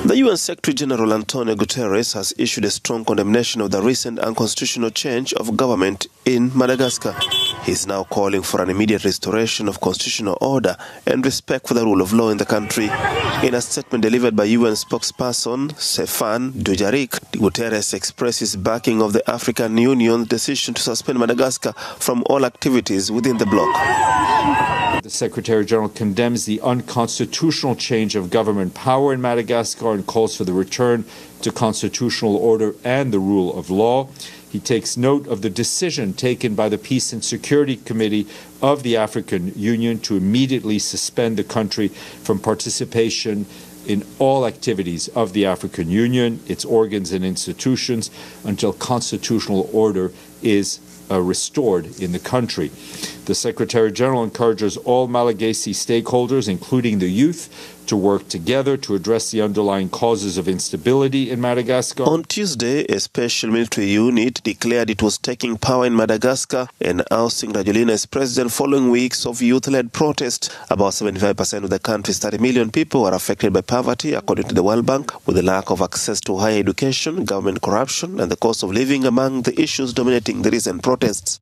The UN Secretary General Antonio Guterres has issued a strong condemnation of the recent unconstitutional change of government in Madagascar. He is now calling for an immediate restoration of constitutional order and respect for the rule of law in the country. In a statement delivered by UN spokesperson Stéphane Dujarric, Guterres expressed his backing of the African Union's decision to suspend Madagascar from all activities within the bloc. The Secretary General condemns the unconstitutional change of government power in Madagascar and calls for the return to constitutional order and the rule of law. He takes note of the decision taken by the Peace and Security Committee of the African Union to immediately suspend the country from participation in all activities of the African Union, its organs and institutions, until constitutional order is restored in the country. The Secretary General encourages all Malagasy stakeholders, including the youth, to work together to address the underlying causes of instability in Madagascar. On Tuesday, a special military unit declared it was taking power in Madagascar and ousting Rajoelina as president following weeks of youth-led protest. About 75% of the country's 30 million people are affected by poverty, according to the World Bank, with the lack of access to higher education, government corruption, and the cost of living among the issues dominating the recent protests.